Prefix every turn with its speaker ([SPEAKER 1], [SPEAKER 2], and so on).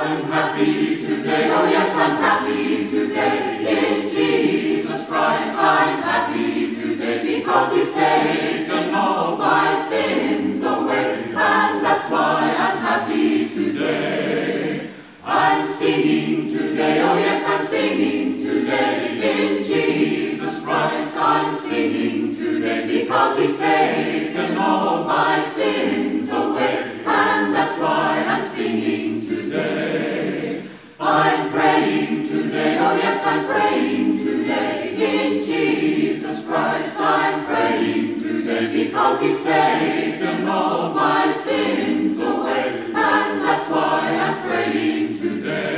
[SPEAKER 1] I'm happy today, oh yes, I'm happy today. In Jesus Christ I'm happy today, because He's taken all my sins away, and that's why I'm happy today. I'm singing today, oh yes, I'm singing today. In Jesus Christ I'm singing today, because He's taken all my sins away, and that's why I'm singing today. I'm praying today, oh yes, I'm praying today. In Jesus Christ I'm praying today, because He's taken all my sins away, and that's why I'm praying today.